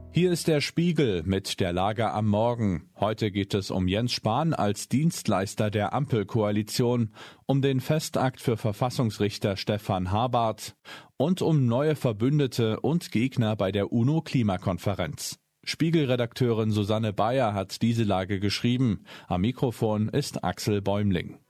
Hier ist der Spiegel mit der Lage am Morgen. Heute geht es um Jens Spahn als Dienstleister der Ampelkoalition, um den Festakt für Verfassungsrichter Stefan Habart und um neue Verbündete und Gegner bei der UNO-Klimakonferenz. Spiegelredakteurin Susanne Bayer hat diese Lage geschrieben. Am Mikrofon ist Axel Bäumling.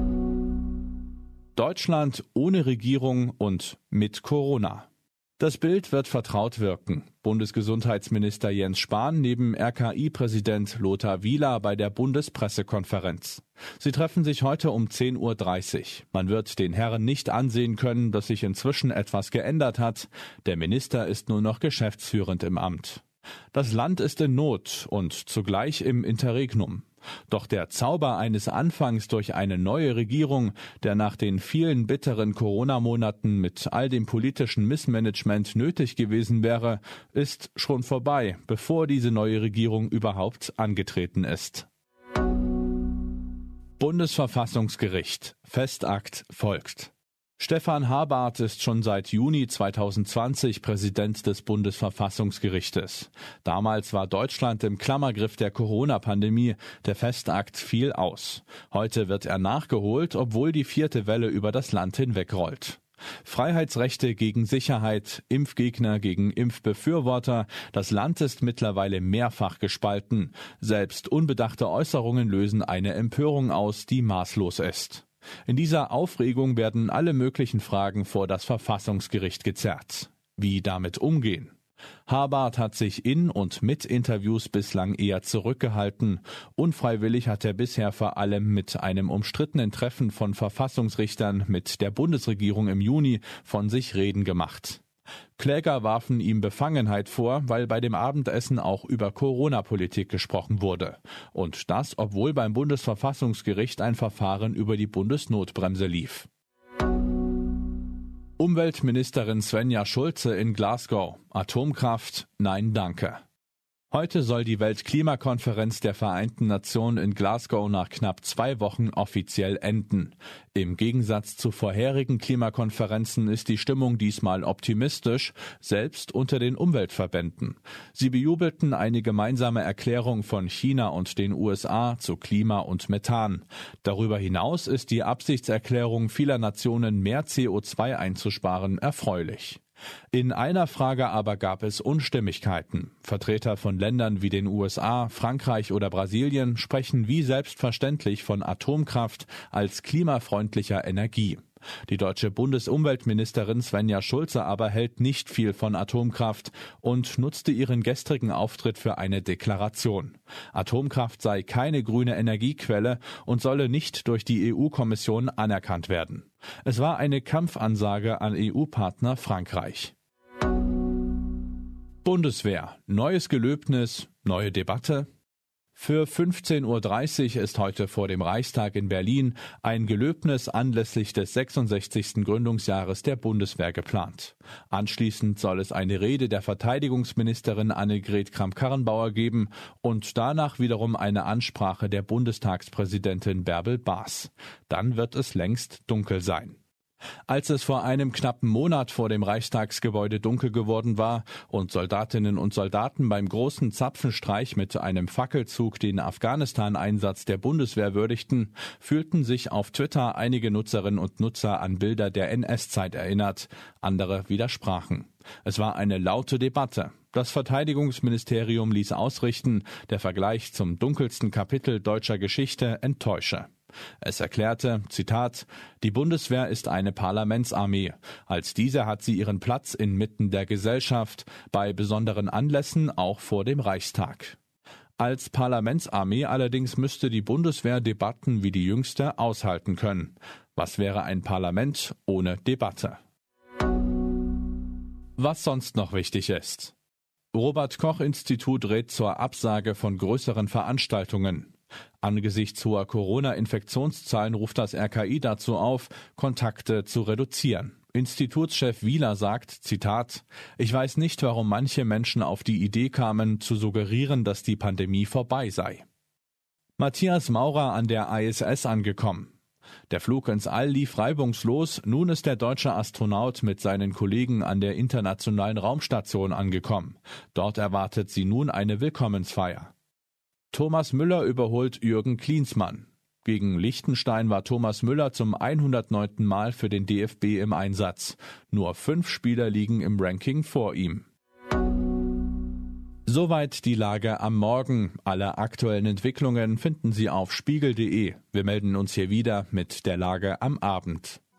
Deutschland ohne Regierung und mit Corona. Das Bild wird vertraut wirken. Bundesgesundheitsminister Jens Spahn neben RKI-Präsident Lothar Wieler bei der Bundespressekonferenz. Sie treffen sich heute um 10:30 Uhr. Man wird den Herren nicht ansehen können, dass sich inzwischen etwas geändert hat. Der Minister ist nur noch geschäftsführend im Amt. Das Land ist in Not und zugleich im Interregnum. Doch der Zauber eines Anfangs durch eine neue Regierung, der nach den vielen bitteren Corona-Monaten mit all dem politischen Missmanagement nötig gewesen wäre, ist schon vorbei, bevor diese neue Regierung überhaupt angetreten ist. Bundesverfassungsgericht. Festakt folgt. Stefan Habart ist schon seit Juni 2020 Präsident des Bundesverfassungsgerichtes. Damals war Deutschland im Klammergriff der Corona-Pandemie. Der Festakt fiel aus. Heute wird er nachgeholt, obwohl die 4. Welle über das Land hinwegrollt. Freiheitsrechte gegen Sicherheit, Impfgegner gegen Impfbefürworter. Das Land ist mittlerweile mehrfach gespalten. Selbst unbedachte Äußerungen lösen eine Empörung aus, die maßlos ist. In dieser Aufregung werden alle möglichen Fragen vor das Verfassungsgericht gezerrt. Wie damit umgehen? Habart hat sich in und mit Interviews bislang eher zurückgehalten. Unfreiwillig hat er bisher vor allem mit einem umstrittenen Treffen von Verfassungsrichtern mit der Bundesregierung im Juni von sich reden gemacht. Kläger warfen ihm Befangenheit vor, weil bei dem Abendessen auch über Corona-Politik gesprochen wurde. Und das, obwohl beim Bundesverfassungsgericht ein Verfahren über die Bundesnotbremse lief. Umweltministerin Svenja Schulze in Glasgow. Atomkraft, nein danke. Heute soll die Weltklimakonferenz der Vereinten Nationen in Glasgow nach knapp 2 Wochen offiziell enden. Im Gegensatz zu vorherigen Klimakonferenzen ist die Stimmung diesmal optimistisch, selbst unter den Umweltverbänden. Sie bejubelten eine gemeinsame Erklärung von China und den USA zu Klima und Methan. Darüber hinaus ist die Absichtserklärung vieler Nationen, mehr CO2 einzusparen, erfreulich. In einer Frage aber gab es Unstimmigkeiten. Vertreter von Ländern wie den USA, Frankreich oder Brasilien sprechen wie selbstverständlich von Atomkraft als klimafreundlicher Energie. Die deutsche Bundesumweltministerin Svenja Schulze aber hält nicht viel von Atomkraft und nutzte ihren gestrigen Auftritt für eine Deklaration. Atomkraft sei keine grüne Energiequelle und solle nicht durch die EU-Kommission anerkannt werden. Es war eine Kampfansage an EU-Partner Frankreich. Bundeswehr. Neues Gelöbnis, neue Debatte. Für 15:30 Uhr ist heute vor dem Reichstag in Berlin ein Gelöbnis anlässlich des 66. Gründungsjahres der Bundeswehr geplant. Anschließend soll es eine Rede der Verteidigungsministerin Annegret Kramp-Karrenbauer geben und danach wiederum eine Ansprache der Bundestagspräsidentin Bärbel Baas. Dann wird es längst dunkel sein. Als es vor einem knappen Monat vor dem Reichstagsgebäude dunkel geworden war und Soldatinnen und Soldaten beim großen Zapfenstreich mit einem Fackelzug den Afghanistan-Einsatz der Bundeswehr würdigten, fühlten sich auf Twitter einige Nutzerinnen und Nutzer an Bilder der NS-Zeit erinnert. Andere widersprachen. Es war eine laute Debatte. Das Verteidigungsministerium ließ ausrichten, der Vergleich zum dunkelsten Kapitel deutscher Geschichte enttäusche. Es erklärte, Zitat, die Bundeswehr ist eine Parlamentsarmee. Als diese hat sie ihren Platz inmitten der Gesellschaft, bei besonderen Anlässen auch vor dem Reichstag. Als Parlamentsarmee allerdings müsste die Bundeswehr Debatten wie die jüngste aushalten können. Was wäre ein Parlament ohne Debatte? Was sonst noch wichtig ist. Robert-Koch-Institut rät zur Absage von größeren Veranstaltungen. Angesichts hoher Corona-Infektionszahlen ruft das RKI dazu auf, Kontakte zu reduzieren. Institutschef Wieler sagt, Zitat, ich weiß nicht, warum manche Menschen auf die Idee kamen, zu suggerieren, dass die Pandemie vorbei sei. Matthias Maurer an der ISS angekommen. Der Flug ins All lief reibungslos, nun ist der deutsche Astronaut mit seinen Kollegen an der Internationalen Raumstation angekommen. Dort erwartet sie nun eine Willkommensfeier. Thomas Müller überholt Jürgen Klinsmann. Gegen Liechtenstein war Thomas Müller zum 109. Mal für den DFB im Einsatz. Nur 5 Spieler liegen im Ranking vor ihm. Soweit die Lage am Morgen. Alle aktuellen Entwicklungen finden Sie auf spiegel.de. Wir melden uns hier wieder mit der Lage am Abend.